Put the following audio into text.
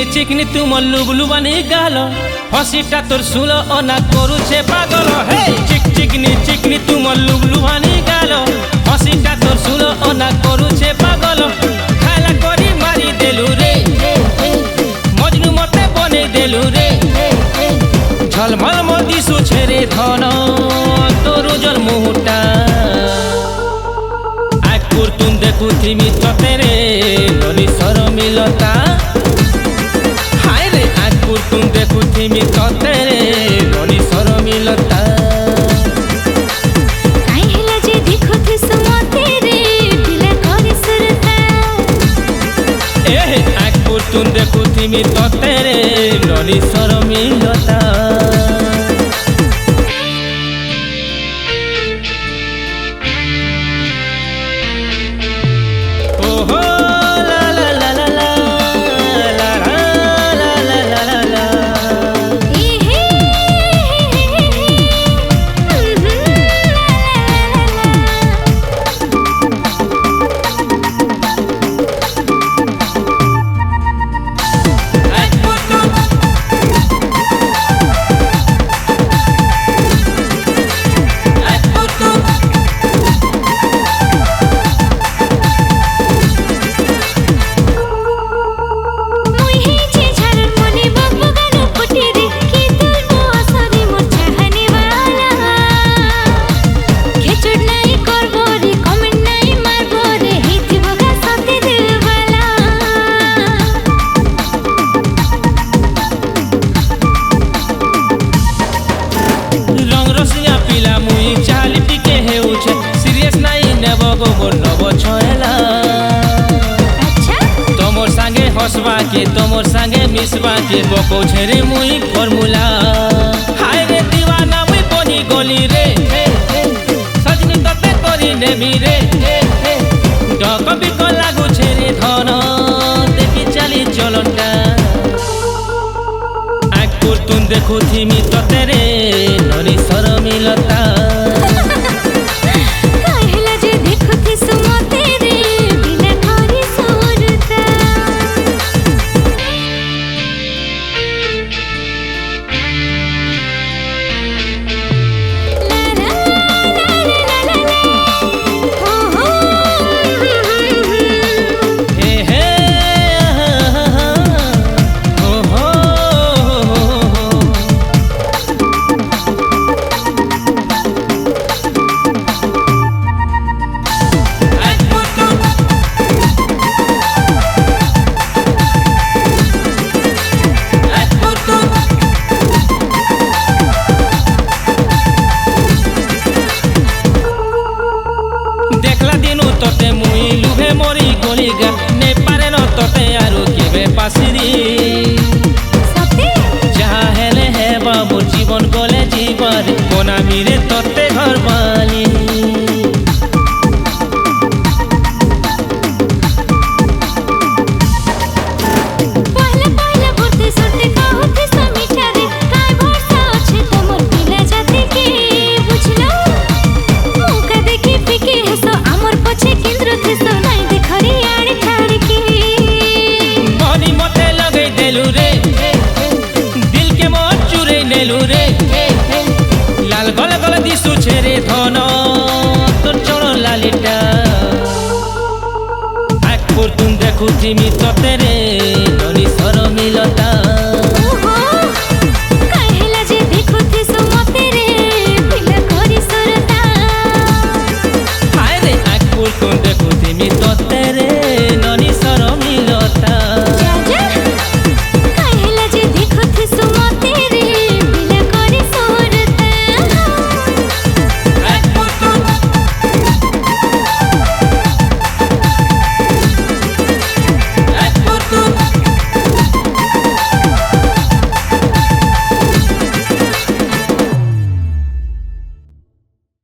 चिकनी तुम लुबलुबानी गाल हसीटा तोर सुल अना करुछे पागल हे चिकनी चिकनी तुम लुबलुबानी गाल हसीटा तोर सुल अना करुछे पागल खाला करी मारी देलु रे मजनू मते बने देलु रे झलमल मोदी सुछेरे धन तोर उजल मुहुटा आकुर तुम देखु थिमी ततेरे ननी सर मिलता तुम देखु थिमी ततेरे ननी सर मिलता काई हेला जे देखु थे समतेरे पिला करे सुरता ए आकुर तुम देखु थिमी ततेरे ननी सर मिलता ओहो के तोमर संगे मिसवा के बको छेरे मुई फॉर्मूला हाय रे दीवाना मुई बनी गली रे सजनी तते करी नेमी रे डक बिक लागु छेरे धन देखि चली चलनटा आकुर तुम देखु थिमी ततेरे ननी सर मिलता तते मुई लुभे मोरी गलिगा ने पारे न तते आरु केबे पासिरी सते जहा हेले हेबा मोर जीवन गले जीवन कोना मिरे तते घर बाली पहला पहला बोलते सुनते कहते समीठा रे काय भरसा अछि तमोर पिला जाति के बुझलो मुका देखि पिके हसो हमर पछे केंद्र थे सो नहीं देखरी आड़ी ठाड़ के बनी मते लगे देलु रे दिल के मोर चुरे नेलु रे लाल गल गल दिसु छेरे धन तोर चलो लालिटा आकुर तुम देखु थिमी ततेरे ननी सर मिलता ओहो काई हेला जे देखु थे समतेरे पिला करे सुरता हाय रे आकुर तुम देखु